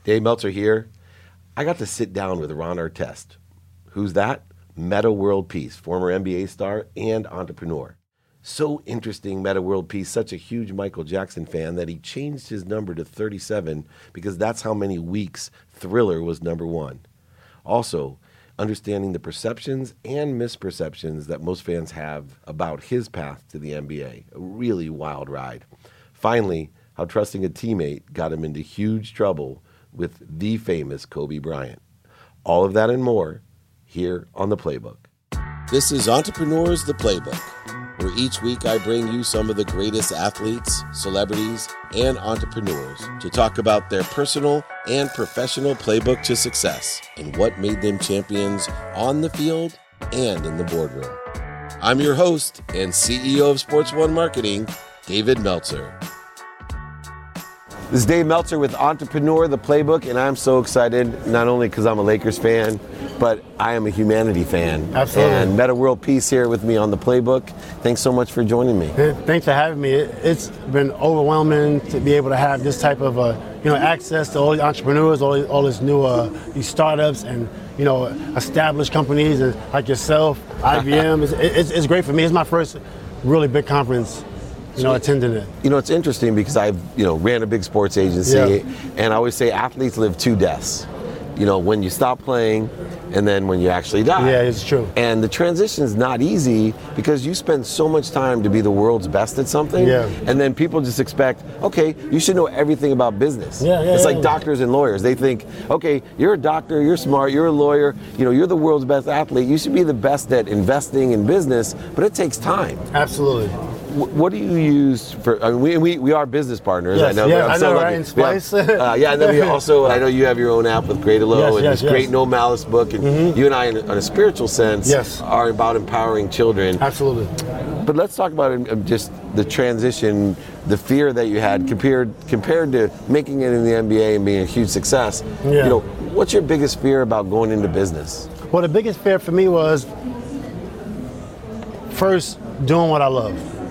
Dave Meltzer here. I got to sit down with Ron Artest. Who's that? Metta World Peace, former NBA star and entrepreneur. So interesting, Metta World Peace, such a huge Michael Jackson fan that he changed his number to 37 because that's how many weeks Thriller was number one. Also, understanding the perceptions and misperceptions that most fans have about his path to the NBA. A really wild ride. Finally, how trusting a teammate got him into huge trouble with the famous Kobe Bryant. All of that and more here on The Playbook. This is Entrepreneurs The Playbook, where each week I bring you some of the greatest athletes, celebrities, and entrepreneurs to talk about their personal and professional playbook to success and what made them champions on the field and in the boardroom. I'm your host and CEO of Sports One Marketing, David Meltzer. This is Dave Meltzer with Entrepreneur, The Playbook, and I'm so excited, not only because I'm a Lakers fan, but I am a humanity fan. Absolutely. And Metta World Peace here with me on The Playbook. Thanks so much for joining me. Thanks for having me. It's been overwhelming to be able to have this type of access to all the entrepreneurs, all these new these startups and established companies and like yourself, IBM. It's great for me. It's my first really big conference. Attending it. It's interesting because I've, ran a big sports agency, and I always say athletes live two deaths. When you stop playing and then when you actually die. Yeah, it's true. And the transition is not easy because you spend so much time to be the world's best at something. Yeah. And then people just expect, okay, you should know everything about business. It's like doctors and lawyers. They think, okay, you're a doctor, you're smart, you're a lawyer, you're the world's best athlete. You should be the best at investing in business, but it takes time. Absolutely. What do you use for? I mean, we are busince partners. Yes, I know. Yeah, I'm so lucky. right? In Splice. And then we also. I know you have your own app with Great Hello and this great No Malice book, and you and I, in a spiritual sense, are about empowering children. Absolutely. But let's talk about just the transition, the fear that you had compared to making it in the NBA and being a huge success. Yeah. What's your biggest fear about going into business? Well, the biggest fear for me was first doing what I love.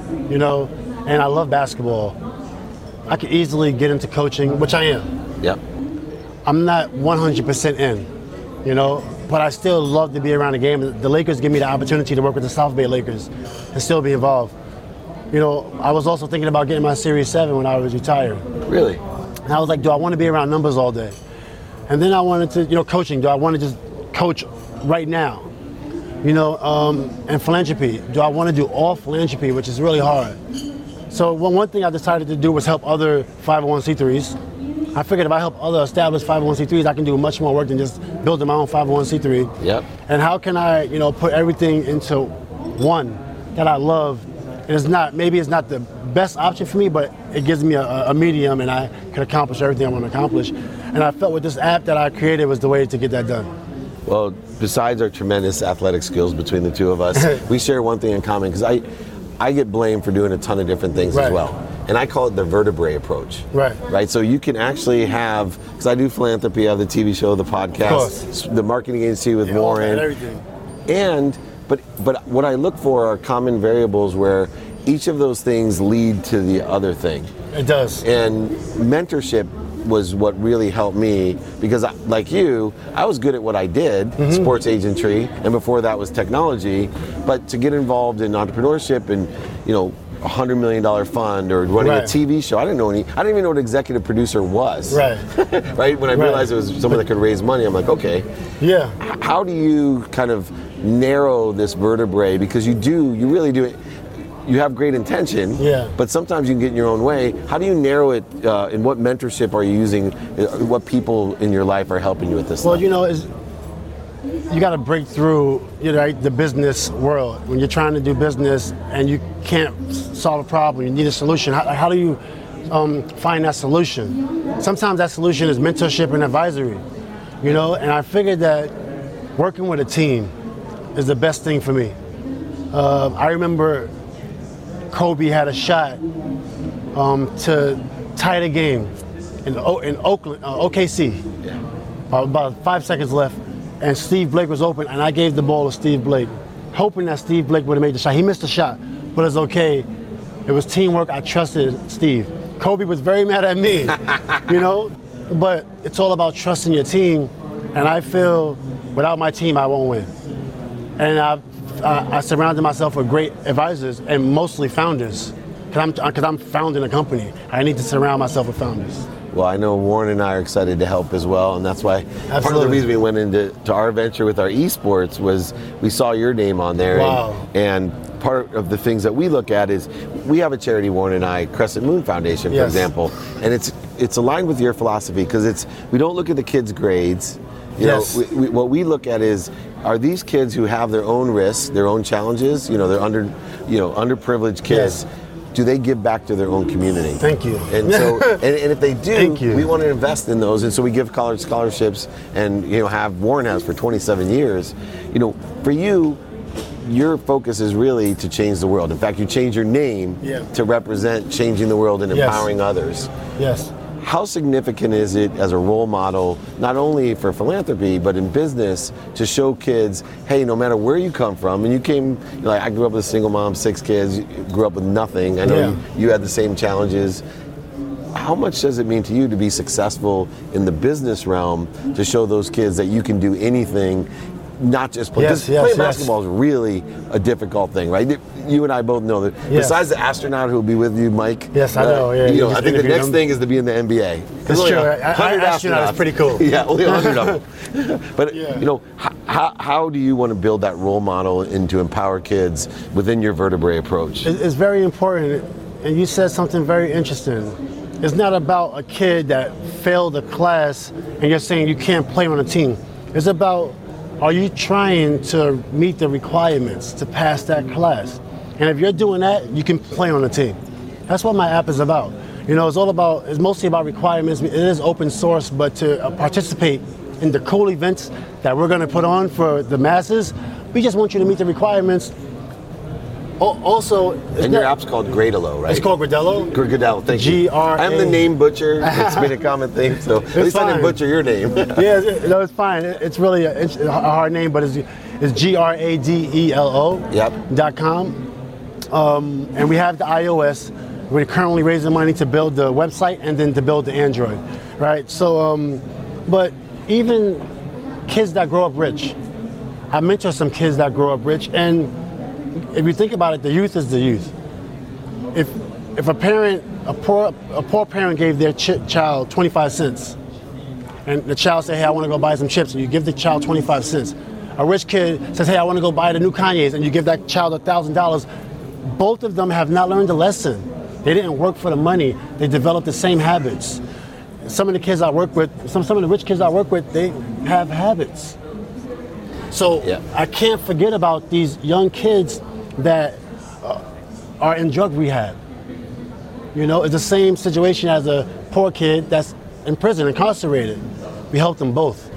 And I love basketball. I could easily get into coaching, which I am. Yep. I'm not 100% in, but I still love to be around the game. The Lakers give me the opportunity to work with the South Bay Lakers and still be involved. I was also thinking about getting my Series 7 when I was retired. Really? And I was like, do I want to be around numbers all day? And then I wanted to, coaching. Do I want to just coach right now? And philanthropy. Do I want to do all philanthropy, which is really hard? So one thing I decided to do was help other 501c3s. I figured if I help other established 501c3s, I can do much more work than just building my own 501c3. Yep. And how can I, put everything into one that I love? And maybe it's not the best option for me, but it gives me a medium and I can accomplish everything I want to accomplish. And I felt with this app that I created was the way to get that done. Well, besides our tremendous athletic skills between the two of us, we share one thing in common because I get blamed for doing a ton of different things as well. And I call it the vertebrae approach. Right. So you can actually have, because I do philanthropy, I have the TV show, the podcast, the marketing agency with Warren. And everything. But what I look for are common variables where each of those things lead to the other thing. It does. And mentorship was what really helped me because, like you, I was good at what I did, sports agentry, and before that was technology. But to get involved in entrepreneurship and, $100 million fund or running a TV show, I didn't even know what executive producer was. Right. Right? When I realized it was someone that could raise money, I'm like, okay. Yeah. How do you kind of narrow this vertebrae? Because you really do it. You have great intention, but sometimes you can get in your own way. How do you narrow it, and what mentorship are you using? What people in your life are helping you with this stuff? You got to break through the business world. When you're trying to do business and you can't solve a problem, you need a solution. How do you find that solution? Sometimes that solution is mentorship and advisory, and I figured that working with a team is the best thing for me. I remember Kobe had a shot to tie the game in Oakland, OKC. About 5 seconds left, and Steve Blake was open, and I gave the ball to Steve Blake, hoping that Steve Blake would have made the shot. He missed the shot, but it's okay. It was teamwork. I trusted Steve. Kobe was very mad at me, but it's all about trusting your team. And I feel without my team, I won't win. And I surrounded myself with great advisors and mostly founders. Because I'm founding a company. I need to surround myself with founders. Well, I know Warren and I are excited to help as well, and that's why part of the reason we went into our venture with our esports was we saw your name on there. Wow. And part of the things that we look at is we have a charity, Warren and I, Crescent Moon Foundation, for example, and it's aligned with your philosophy because we don't look at the kids' grades. You know, what we look at is, are these kids who have their own risks, their own challenges? You know, they're underprivileged kids. Yes. Do they give back to their own community? Thank you. And so, and if they do, we want to invest in those. And so we give college scholarships, and Warren has for 27 years. You know, for you, your focus is really to change the world. In fact, you change your name to represent changing the world and empowering others. Yes. How significant is it as a role model, not only for philanthropy, but in business, to show kids, hey, no matter where you come from, and you came, I grew up with a single mom, 6 kids, grew up with nothing. I know you had the same challenges. How much does it mean to you to be successful in the business realm, to show those kids that you can do anything, not just play? Playing basketball is really a difficult thing, right? You and I both know that. Besides the astronaut who will be with you, Mike. Yes, I know. Yeah, I think the next thing is to be in the NBA. That's true. Astronaut is pretty cool. Yeah, only 100 of them. But how do you want to build that role model and to empower kids within your vertebrae approach? It's very important, and you said something very interesting. It's not about a kid that failed a class and you're saying you can't play on a team. It's about, are you trying to meet the requirements to pass that class? And if you're doing that, you can play on the team. That's what my app is about. It's mostly about requirements. It is open source, but to participate in the cool events that we're going to put on for the masses, we just want you to meet the requirements. Also, your app's called Gradelo, right? It's called Gradelo. Gradelo, thank you. I'm the name butcher. It's been a common thing, so at least I didn't butcher your name. It's fine. It's really a hard name, but it's GRADELO.com. And we have the iOS. We're currently raising money to build the website and then to build the Android, right? So, but even kids that grow up rich, I mentor some kids that grow up rich, and if you think about it, the youth is the youth. If a poor parent gave their child 25 cents, and the child said, hey, I want to go buy some chips, and you give the child 25 cents. A rich kid says, hey, I want to go buy the new Kanye's, and you give that child $1,000. Both of them have not learned a lesson. They didn't work for the money. They developed the same habits. Some of the kids I work with, some of the rich kids I work with, they have habits. So I can't forget about these young kids that are in drug rehab. It's the same situation as a poor kid that's in prison, incarcerated. We help them both.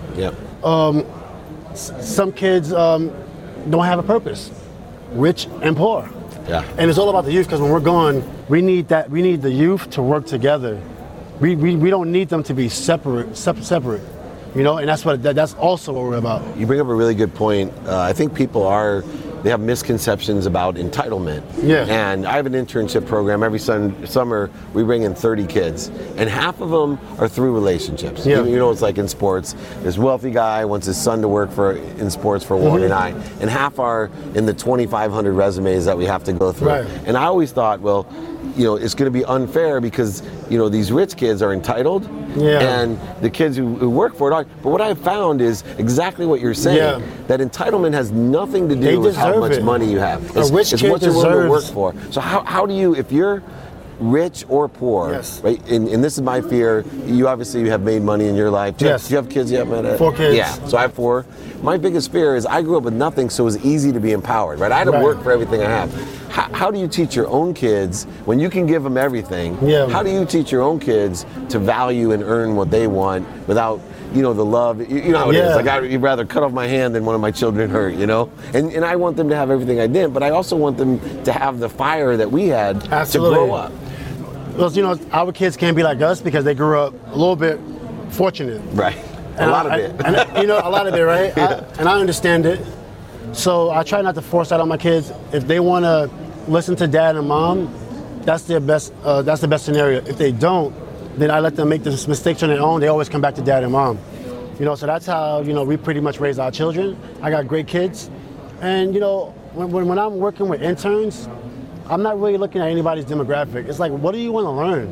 Some kids don't have a purpose, rich and poor. And it's all about the youth, because when we're gone, we need the youth to work together. We don't need them to be separate. And that's also what we're about. You bring up a really good point. I think people they have misconceptions about entitlement. And I have an internship program. Every summer we bring in 30 kids, and half of them are through relationships. It's like in sports. This wealthy guy wants his son to work in sports for Warren and I, and half are in the 2,500 resumes that we have to go through. Right. And I always thought, well, it's going to be unfair because, these rich kids are entitled, and the kids who work for it aren't. But what I've found is exactly what you're saying, that entitlement has nothing to do with how much money you have. It's what you're willing to work for. So how do you, if you're rich or poor, right? And this is my fear. You obviously have made money in your life. Do you have kids yet, Meta? 4 kids. Yeah, so I have 4. My biggest fear is I grew up with nothing, so it was easy to be empowered, right? I had to work for everything I have. How do you teach your own kids, when you can give them everything, how do you teach your own kids to value and earn what they want without, the love? You know how it is. Like, I'd rather cut off my hand than one of my children hurt, And I want them to have everything I didn't, but I also want them to have the fire that we had to grow up. Well, our kids can't be like us because they grew up a little bit fortunate. Right. A lot of it, right? And I understand it. So I try not to force that on my kids. If they want to listen to dad and mom, that's their best. That's the best scenario. If they don't, then I let them make the mistakes on their own. They always come back to dad and mom. So that's how, we pretty much raise our children. I got great kids. And, when I'm working with interns, I'm not really looking at anybody's demographic. It's like, what do you want to learn?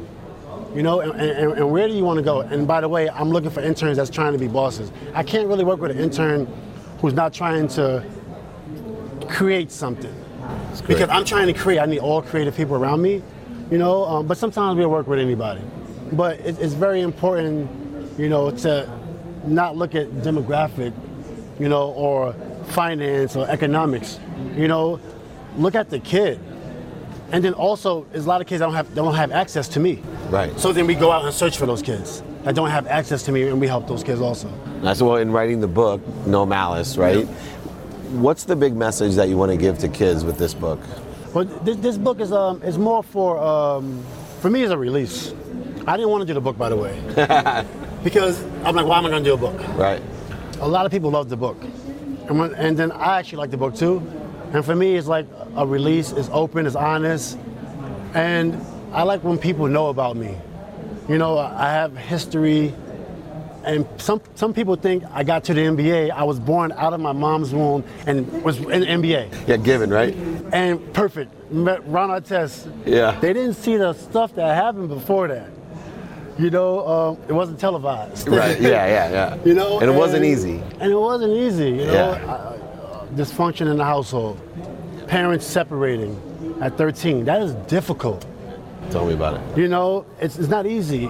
And where do you want to go? And by the way, I'm looking for interns that's trying to be bosses. I can't really work with an intern who's not trying to create something. Because I'm trying to create. I need all creative people around me, but sometimes we'll work with anybody. But it's very important, to not look at demographic, or finance or economics. Look at the kid. And then also, there's a lot of kids that don't have access to me. Right. So then we go out and search for those kids that don't have access to me, and we help those kids also. That's well, in writing the book, No Malice, right? Yeah. What's the big message that you want to give to kids with this book? Well, this book is more for me, it's a release. I didn't want to do the book, by the way, because I'm like, why am I going to do a book? Right. A lot of people love the book, and then I actually like the book too. And for me, it's like a release. It's open, it's honest, and I like when people know about me. I have history, and some people think I got to the NBA. I was born out of my mom's womb and was in the NBA. Yeah, given, right? And perfect. Met Ron Artest. Yeah. They didn't see the stuff that happened before that. It wasn't televised. Right. Yeah. And it wasn't easy. And it wasn't easy. Yeah. Dysfunction in the household, parents separating at 13. That is difficult. Tell me about it. It's not easy.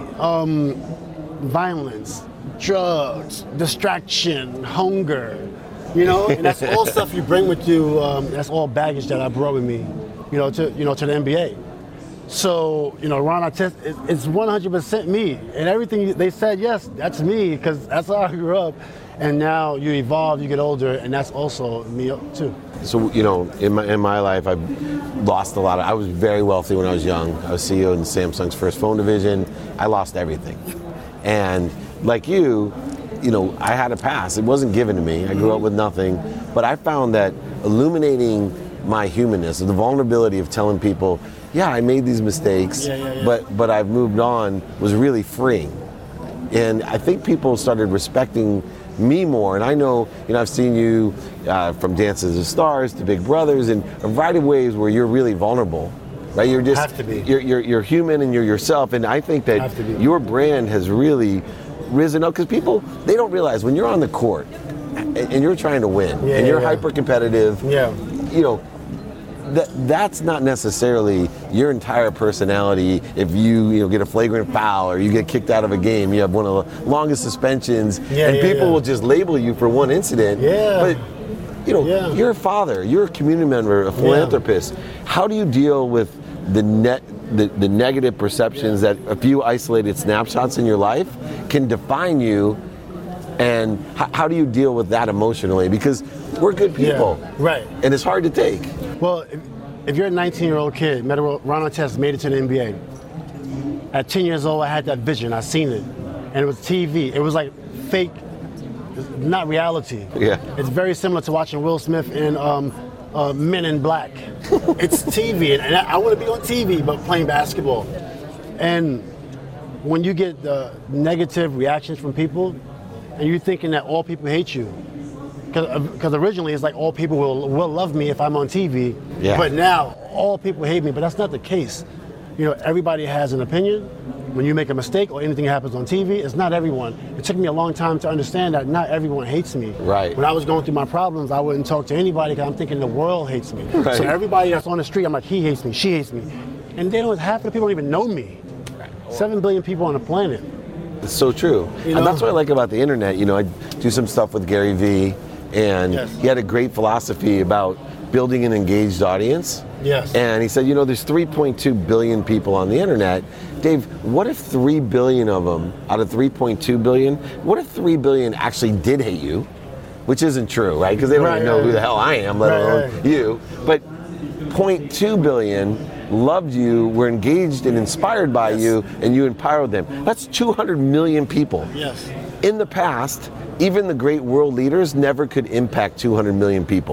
Violence, drugs, distraction, hunger. And that's all stuff you bring with you. That's all baggage that I brought with me. To the NBA. So, Ron Artest is 100% me. And everything they said, yes, that's me, because that's how I grew up. And now you evolve, you get older, and that's also me too. So, in my life, I've lost a lot. I was very wealthy when I was young. I was CEO in Samsung's first phone division. I lost everything. And like you, I had a past. It wasn't given to me. I grew up with nothing. But I found that illuminating my humanness, the vulnerability of telling people, yeah, I made these mistakes, but I've moved on, was really freeing. And I think people started respecting me more. And I know, I've seen you from Dances with Stars to Big Brothers in a variety of ways where you're really vulnerable, right? You're just, have to be. You're human and you're yourself. And I think that your brand has really risen up because people, they don't realize when you're on the court and you're trying to win and you're hyper competitive, that's not necessarily your entire personality. If you get a flagrant foul or you get kicked out of a game, you have one of the longest suspensions, and people will just label you for one incident. But you're a father, you're a community member, a philanthropist. How do you deal with the negative perceptions that a few isolated snapshots in your life can define you? And how do you deal with that emotionally? Because we're good people, right? And it's hard to take. Well, if you're a 19-year-old kid, Ron Artest made it to the NBA. At 10 years old, I had that vision. I seen it, and it was TV. It was like fake, not reality. Yeah. It's very similar to watching Will Smith in Men in Black. It's TV, and I want to be on TV, but playing basketball. And when you get the negative reactions from people, and you're thinking that all people hate you, because originally it's like all people will love me if I'm on TV, but now all people hate me, but that's not the case. Everybody has an opinion. When you make a mistake or anything happens on TV, it's not everyone. It took me a long time to understand that not everyone hates me. Right. When I was going through my problems, I wouldn't talk to anybody because I'm thinking the world hates me. Right. So everybody that's on the street, I'm like, he hates me, she hates me. And half of the people don't even know me. 7 billion people on the planet. It's so true. And that's what I like about the internet. I do some stuff with Gary Vee, and he had a great philosophy about building an engaged audience. Yes. And he said, there's 3.2 billion people on the internet. Dave, what if 3 billion of them, out of 3.2 billion, what if 3 billion actually did hate you? Which isn't true, right? Because they don't even know who the hell I am, let alone you. But 0.2 billion loved you, were engaged and inspired by you, and you empowered them. That's 200 million people. Yes. In the past, even the great world leaders never could impact 200 million people.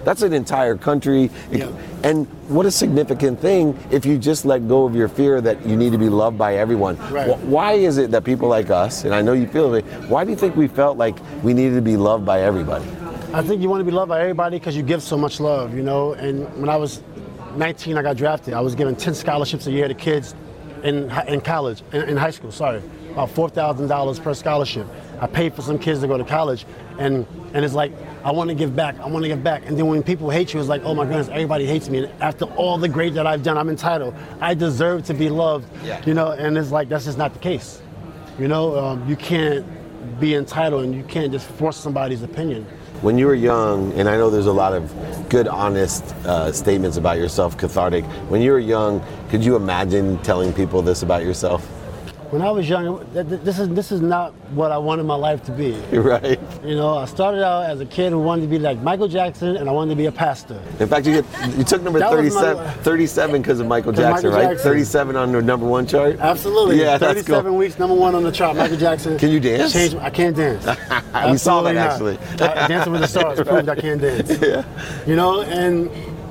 That's an entire country. Yeah. And what a significant thing if you just let go of your fear that you need to be loved by everyone. Right. Why is it that people like us, and I know you feel it, why do you think we felt like we needed to be loved by everybody? I think you want to be loved by everybody because you give so much love, you know. And when I was 19, I got drafted. I was given 10 scholarships a year to kids in college, in high school, sorry. About $4,000 per scholarship. I paid for some kids to go to college, and it's like, I want to give back, I want to give back. And then when people hate you, it's like, oh my goodness, everybody hates me. And after all the great that I've done, I'm entitled. I deserve to be loved, you know, and it's like, that's just not the case. You know, you can't be entitled and you can't just force somebody's opinion. When you were young, and I know there's a lot of good, honest statements about yourself, cathartic. When you were young, could you imagine telling people this about yourself? When I was young, this is not what I wanted my life to be. Right. You know, I started out as a kid who wanted to be like Michael Jackson, and I wanted to be a pastor. In fact, you took number 37 because of Michael Jackson, right? Jackson. 37 on the number one chart? Absolutely. Yeah, 37 cool. weeks, number one on the chart, Michael Jackson. Can you dance? I can't dance. We saw that, actually. Dancing with the Stars proved I can't dance. Yeah. You know, and,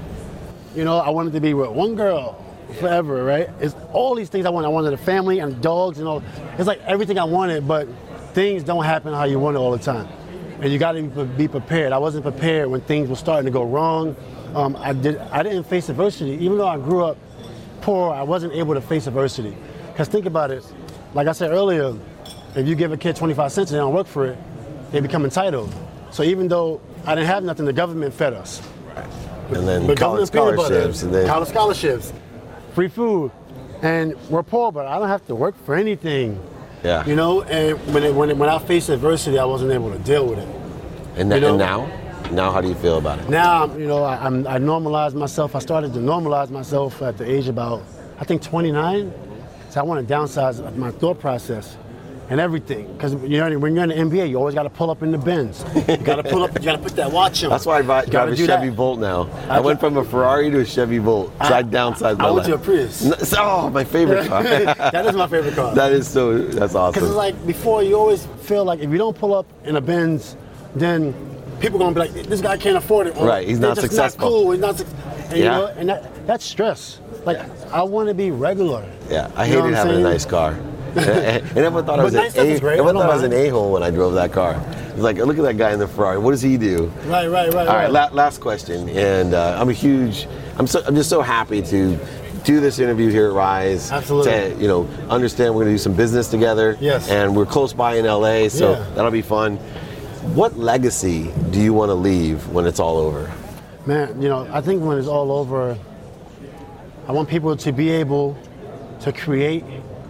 you know, I wanted to be with one girl forever, right? It's all these things I wanted. I wanted a family and dogs and all. It's like everything I wanted, but things don't happen how you want it all the time. And you got to be prepared. I wasn't prepared when things were starting to go wrong. I didn't face adversity. Even though I grew up poor, I wasn't able to face adversity. Because think about it, like I said earlier, if you give a kid 25 cents and they don't work for it, they become entitled. So even though I didn't have nothing, the government fed us. And then college scholarships. College scholarships. Free food, and we're poor, but I don't have to work for anything. Yeah. You know, and when I faced adversity, I wasn't able to deal with it. And, you know? And now, how do you feel about it? Now, you know, I normalized myself. I started to normalize myself at the age about, I think, 29. So I want to downsize my thought process and everything. Because you know, when you're in the NBA, you always got to pull up in the Benz. You got to pull up. You got to put that watch on. That's why I drive a Chevy Volt now. I went from a Ferrari to a Chevy Volt, so I downsized my life. I went to a Prius. Oh, my favorite car. That is my favorite car. That's awesome. Because it's like before, you always feel like if you don't pull up in a Benz, then people gonna be like, this guy can't afford it. Right, he's not successful. Not cool. He's not. And, you know, and that's stress. Like I want to be regular. Yeah, I hated having a nice car. And everyone thought I was an a-hole when I drove that car. It's like, look at that guy in the Ferrari. What does he do? Right. All right, last question. And I'm just so happy to do this interview here at Rise. Absolutely. To, understand we're going to do some business together. Yes. And we're close by in LA, so that'll be fun. What legacy do you want to leave when it's all over? Man, I think when it's all over, I want people to be able to create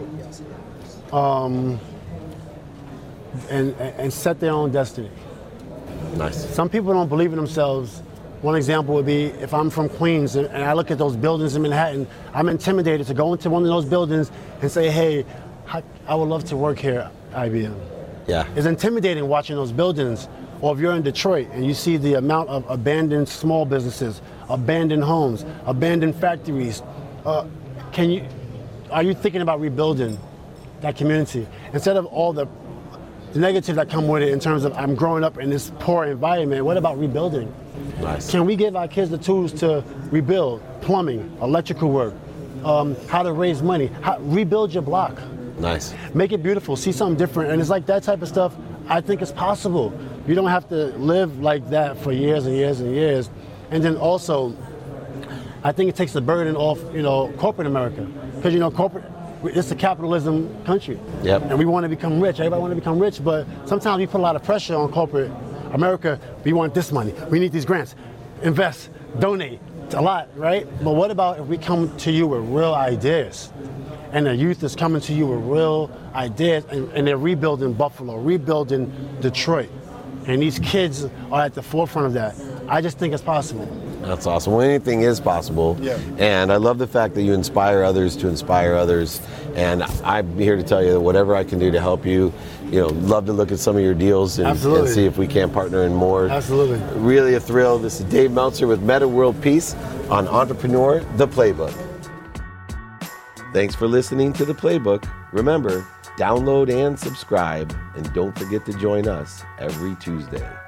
and set their own destiny. Nice. Some people don't believe in themselves. One example would be if I'm from Queens and I look at those buildings in Manhattan, I'm intimidated to go into one of those buildings and say, hey, I would love to work here at IBM. Yeah. It's intimidating watching those buildings. Or if you're in Detroit and you see the amount of abandoned small businesses, abandoned homes, abandoned factories, are you thinking about rebuilding that community? Instead of all the negative that come with it in terms of I'm growing up in this poor environment, what about rebuilding? Nice. Can we give our kids the tools to rebuild plumbing, electrical work, how to raise money, rebuild your block? Nice. Make it beautiful, see something different. And it's like that type of stuff, I think it's possible. You don't have to live like that for years and years and years. And then also, I think it takes the burden off, corporate America. Because, corporate, it's a capitalism country. Yep. And we want to become rich. Everybody want to become rich, but sometimes we put a lot of pressure on corporate America. We want this money. We need these grants. Invest, donate, a lot, right? But what about if we come to you with real ideas? And the youth is coming to you with real ideas, and they're rebuilding Buffalo, rebuilding Detroit. And these kids are at the forefront of that. I just think it's possible. That's awesome. Well, anything is possible. Yeah. And I love the fact that you inspire others to inspire others. And I'm here to tell you that whatever I can do to help you, love to look at some of your deals and see if we can partner in more. Absolutely. Really a thrill. This is Dave Meltzer with Meta World Peace on Entrepreneur, The Playbook. Thanks for listening to The Playbook. Remember, download and subscribe, and don't forget to join us every Tuesday.